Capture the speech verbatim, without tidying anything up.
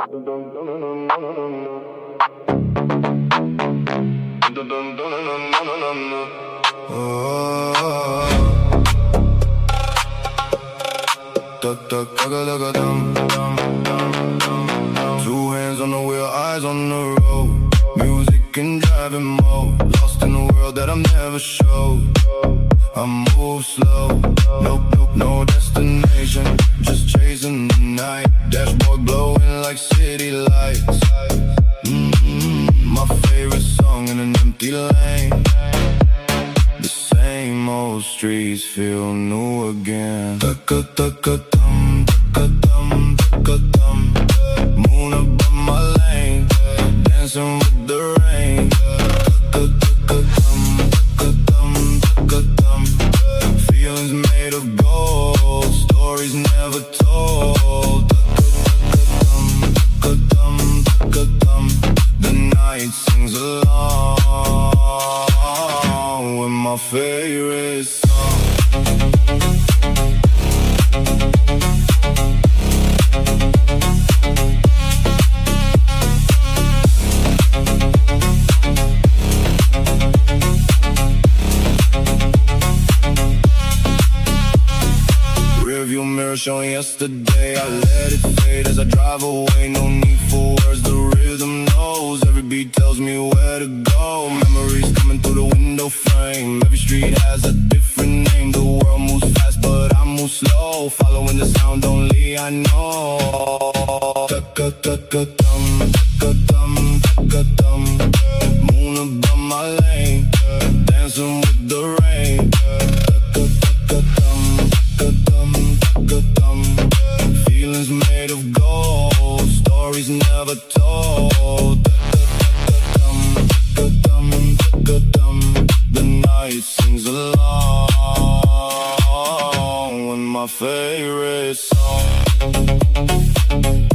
Two hands on the wheel, eyes on the road. Music and driving mode. Lost in a world that I've never showed. I move slow, nope, nope, no destination. Just chasing the night. Dashboard glowing like city lights. Mm-hmm. My favorite song in an empty lane. The same old streets feel new again. Taka-taka-tum, taka-tum, taka-tum. Moon above my lane, dancing with the rain. Taka-taka-tum, taka-tum, taka-tum. Feelings made of gold, stories never told. Taka-taka-tum, taka-tum, taka-tum. The night sings along with my favorite song. Rearview mirror showing yesterday. I let it fade as I drive away. No need for words, the rhythm knows. Every beat tells me where to go. Memories coming through the window frame. Every street has a different name. The world moves fast but I move slow. Following the sound only I know. Taka-taka-tum, taka-tum, taka-tum. Moon above my lane, dancing with the rain. Taka-taka-tum, taka-tum, taka-tum. Feelings made of gold, stories never told. Taka-taka-tum, taka-tum, taka-tum. The night sings along with my favorite song.